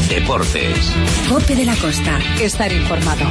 Deportes. COPE de la Costa. Estar informado.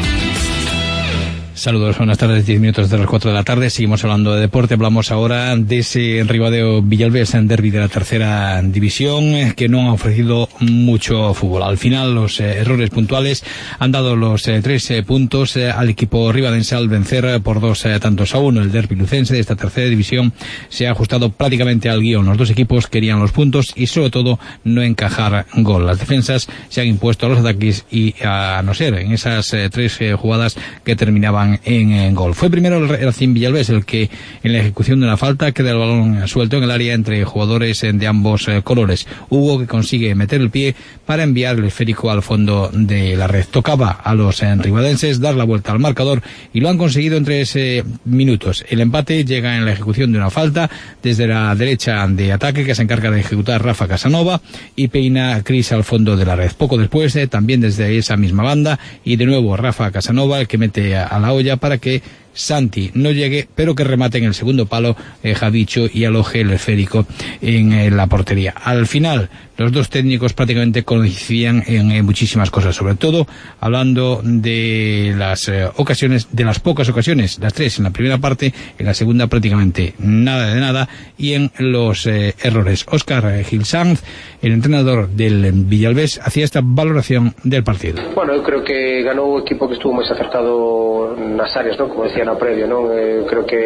Saludos, buenas tardes, 10 minutos de las 4 de la tarde. Seguimos hablando de deporte. Hablamos ahora de ese Ribadeo Villalbés en derbi de la tercera división, que no ha ofrecido mucho fútbol. Al final, los errores puntuales han dado los 3 puntos al equipo ribadense al vencer por 2-1. El derbi lucense de esta tercera división se ha ajustado prácticamente al guión. Los dos equipos querían los puntos y, sobre todo, no encajar gol. Las defensas se han impuesto a los ataques y, a no ser en esas 3 jugadas que terminaban en gol. Fue primero el Racing Villalbés el que, en la ejecución de una falta, queda el balón suelto en el área entre jugadores de ambos colores. Hugo, que consigue meter el pie para enviar el esférico al fondo de la red. Tocaba a los ribadenses dar la vuelta al marcador y lo han conseguido en 3 minutos. El empate llega en la ejecución de una falta desde la derecha de ataque, que se encarga de ejecutar Rafa Casanova, y peina Cris al fondo de la red. Poco después, también desde esa misma banda, y de nuevo Rafa Casanova, el que mete a la olla para que Santi no llegue, pero que remate en el segundo palo Javicho y aloje el esférico en la portería. Al final, los dos técnicos prácticamente coincidían en muchísimas cosas, sobre todo hablando de las ocasiones, de las pocas ocasiones, las 3 en la primera parte, en la segunda prácticamente nada de nada, y en los errores. Óscar Gil Sanz, el entrenador del Villalbés, hacía esta valoración del partido. Bueno, eu creo que ganou o equipo que estuvo máis acertado nas áreas, non? Como decía na previa, non? Creo que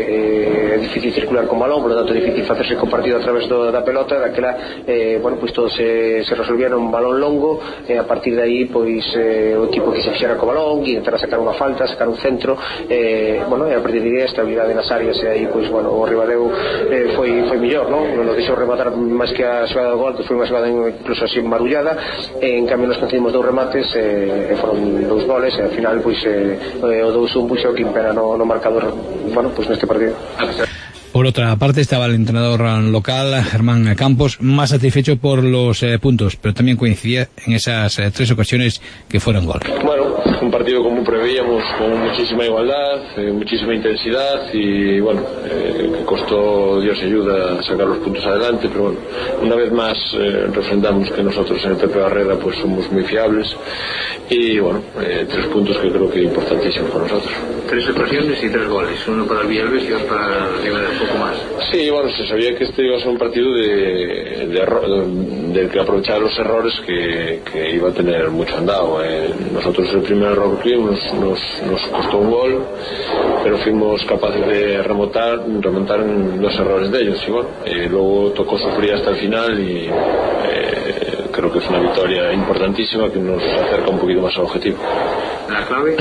é difícil circular con balón, por lo tanto é difícil facerse co partido a través da pelota, daquela, bueno, pois todo se resolvía nun balón longo, e a partir de aí, pois o equipo que se fixera co balón, que intentara sacar unha falta, sacar un centro, bueno, e a partir de aí a estabilidade nas áreas, e aí, pois, bueno, o Ribadeo foi mellor, non? Non nos deixou rematar máis que a xogada do gol, que foi unha xogada incluso así marullada, en cambio nos conseguimos 2 remates, e foron 2 goles, e ao final, pois, o 2-1 puxo que impera no marcador, bueno, pues neste partido. Por otra parte, estaba el entrenador local, Germán Campos, más satisfecho por los puntos, pero también coincidía en esas 3 ocasiones que fueron gol. Bueno, un partido como preveíamos, con muchísima igualdad, muchísima intensidad, y bueno, que costó, Dios ayuda, a sacar los puntos adelante, pero bueno, una vez más refrendamos que nosotros en el Pepe Barrera pues somos muy fiables, y bueno, 3 puntos que creo que importantísimos para nosotros. 3 ocasiones y 3 goles, uno para el Villalbés y otro para el Ribadeo. Poco más. Sí, bueno, se sabía que este iba a ser un partido del que aprovechar los errores que iba a tener mucho andado. Nosotros el primer error que tuvimos nos costó un gol, pero fuimos capaces de remontar en los errores de ellos. Y bueno, luego tocó sufrir hasta el final y creo que es una victoria importantísima que nos acerca un poquito más al objetivo. ¿La clave?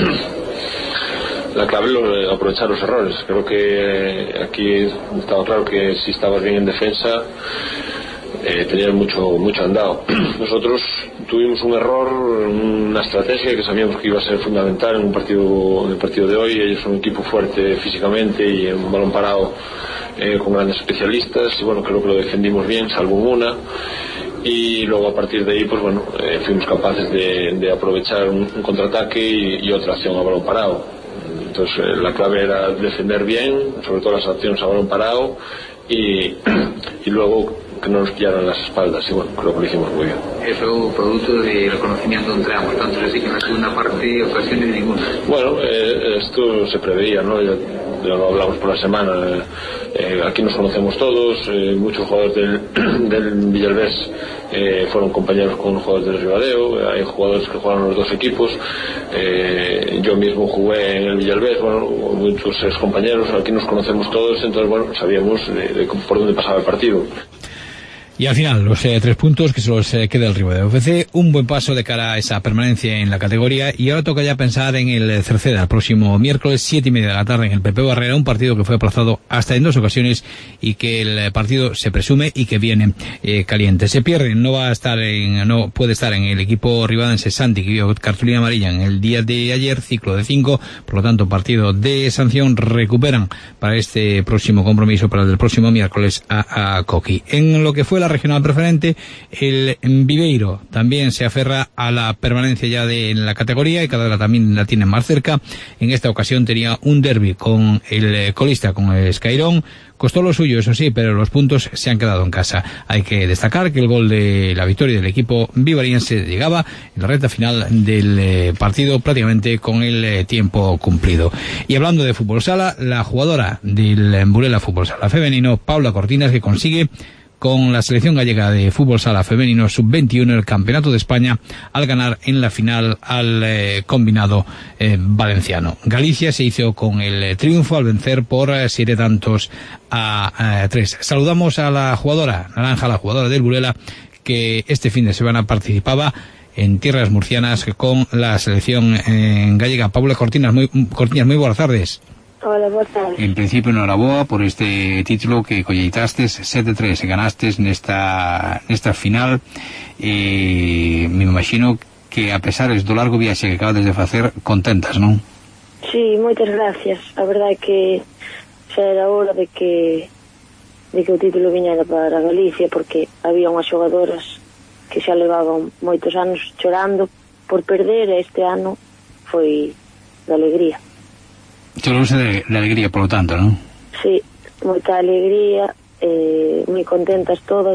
La clave es aprovechar los errores. Creo que aquí estaba claro que si estabas bien en defensa tenías mucho andado. Nosotros tuvimos un error, una estrategia que sabíamos que iba a ser fundamental en el partido de hoy. Ellos son un equipo fuerte físicamente y en un balón parado con grandes especialistas, y bueno, creo que lo defendimos bien, salvo una. Y luego a partir de ahí, pues bueno, fuimos capaces de aprovechar un contraataque y otra acción a balón parado. Entonces la clave era defender bien, sobre todo las acciones a balón parado, y luego que no nos pillaran las espaldas, y bueno, creo que lo hicimos muy bien. Eso producto del conocimiento entre ambos, tanto así que en la segunda parte ocasiones ninguna. Bueno, esto se preveía, ¿no? Ya lo hablamos por la semana. Aquí nos conocemos todos, muchos jugadores del Villalbés fueron compañeros con jugadores del Ribadeo, hay jugadores que jugaron los 2 equipos, yo mismo jugué en el Villalbés, bueno, muchos compañeros, aquí nos conocemos todos, entonces bueno, sabíamos por dónde pasaba el partido. Y al final, los 3 puntos que se los queda el Ribadeo FC, un buen paso de cara a esa permanencia en la categoría, y ahora toca ya pensar en el Cerceda, el próximo miércoles, 7:30 de la tarde, en el Pepe Barrera, un partido que fue aplazado hasta en 2 ocasiones y que el partido se presume y que viene caliente. Se pierde, no puede estar en el equipo ribadense Santi, que vio cartulina amarilla en el día de ayer, ciclo de 5, por lo tanto partido de sanción. Recuperan para este próximo compromiso, para el del próximo miércoles, a Coqui. En lo que fue novela regional preferente. El Viveiro también se aferra a la permanencia ya en la categoría y cada vez también la tiene más cerca. En esta ocasión tenía un derbi con el colista, con el Escairón. Costó lo suyo, eso sí, pero los puntos se han quedado en casa. Hay que destacar que el gol de la victoria del equipo vivariense llegaba en la recta final del partido prácticamente con el tiempo cumplido. Y hablando de fútbol sala, la jugadora del Burela Fútbol Sala Femenino, Paula Cortinas, que consigue con la selección gallega de fútbol sala femenino sub-21 el Campeonato de España al ganar en la final al combinado valenciano. Galicia se hizo con el triunfo al vencer por 7 tantos a 3. Saludamos a la jugadora naranja, la jugadora del Burela, que este fin de semana participaba en tierras murcianas con la selección gallega. Paula Cortinas, muy buenas tardes. Hola, boa tarde. En principio, enhoraboa por este título que colleitastes, 7-3, ganastes nesta final. Me imagino que a pesares do largo viaxe que acabades de facer, contentas, non? Sí, moitas gracias. A verdade é que xa era hora de que o título viñera para Galicia, porque había unhas xogadoras que xa levaban moitos anos chorando por perder, e este ano foi de alegría. Chorouse de alegría, por lo tanto, non? Sí, moita alegría, moi contentas todas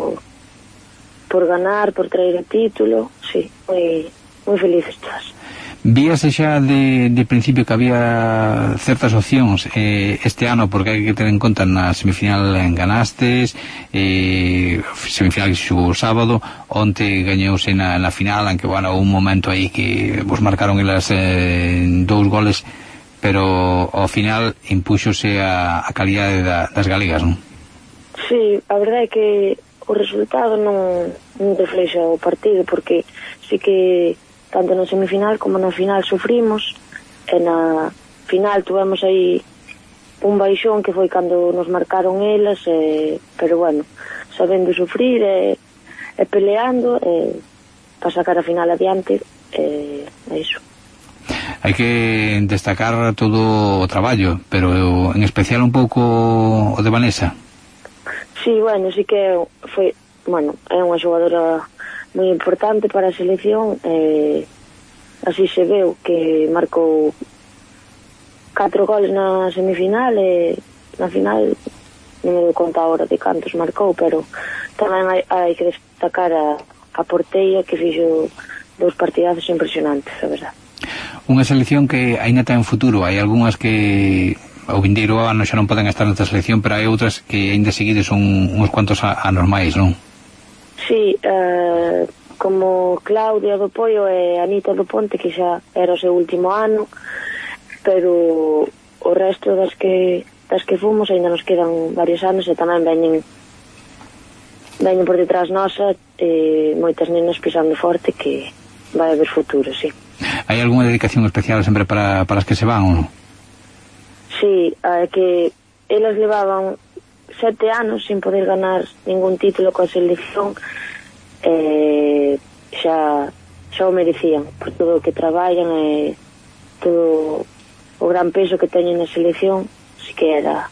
por ganar, por traer o título. Sí, moi felices todas. Víase xa de principio que había certas opcións este ano, porque hai que ter en conta na semifinal ganastes, semifinal que se xugou o sábado, onte gañouse na final, aunque bueno, un momento aí que vos marcaron elas 2 goles, pero ao final impúxose a calidade das galegas, non? Sí, a verdade é que o resultado non reflexa o partido, porque sí que tanto na semifinal como na final sufrimos, e na final tuvemos aí un baixón que foi cando nos marcaron elas, pero bueno, sabendo sufrir e peleando para sacar a final adiante, é iso. Hai que destacar todo o traballo, pero en especial un pouco o de Vanessa. Sí, bueno, sí que foi, bueno, é unha xogadora moi importante para a selección, así se veu que marcou 4 goles na semifinal, e na final non me dou conta agora de cantos marcou, pero tamén hai que destacar a porteira, que fixo 2 partidazos impresionantes, a verdade. Unha selección que aínda ten futuro. Hai algunhas que o vindeiro ano xa non poden estar nesta selección, pero hai outras que aínda seguides son uns cuantos anormais, non? Sí, como Claudia do Poio e Anita do Ponte, que xa era o seu último ano, pero o resto das que fomos aínda nos quedan varios anos, e tamén veñen por detrás nosa, moitas nenas pisando forte, que vai haber futuro, sí. Hai algunha dedicación especial sempre para as que se van, ou non? Sí, que elas levaban 7 anos sin poder ganar ningún título coa selección, xa o merecían por todo o que traballan e todo o gran peso que teñen na selección. Así que era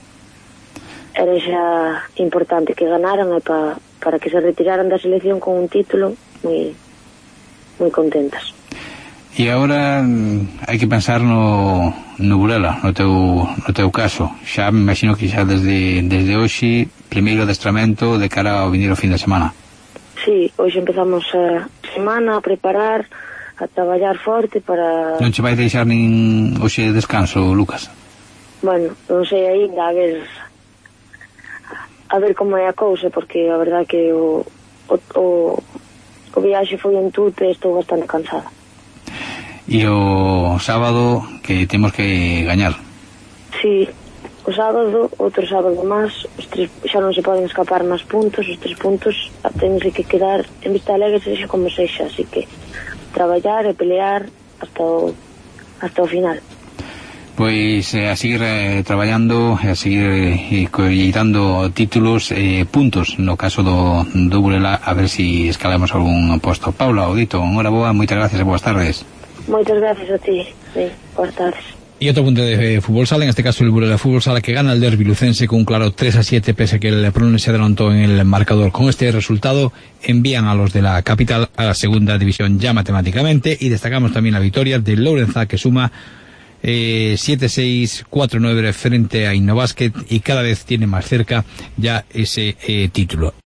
xa importante que ganaran, e para que se retiraran da selección con un título, moi contentas. E agora hai que pensar no Burela, no teu caso. Xa me imagino que xa desde hoxe, primeiro adestramento de cara ao vindeiro fin de semana. Sí, hoxe empezamos a semana a preparar, a traballar forte para... Non che vai deixar nin hoxe descanso, Lucas? Bueno, non sei ainda, a ver como é a cousa, porque a verdade que o viaxe foi en tute e estou bastante cansada. E o sábado que temos que gañar. Sí, o sábado, outro sábado máis, xa non se poden escapar máis puntos, os 3 puntos tense que quedar en Vista Alegre, sexa como sexa, así que traballar e pelear hasta o final. Pois a seguir traballando e a seguir colleitando títulos e puntos no caso do Burela, a ver si escalamos algún posto. Paula, Odito, enhoraboa, moitas gracias e boas tardes. Moitas gracias a ti, sí, boas tardes. Y otro punto de fútbol sala, en este caso el Burela Fútbol Sala, que gana el derbi lucense con un claro 3-7, pese a que el Prone se adelantó en el marcador. Con este resultado envían a los de la capital a la segunda división ya matemáticamente, y destacamos también la victoria de Lourenzá, que suma 7-6, 4-9 frente a Innovasket y cada vez tiene más cerca ya ese título.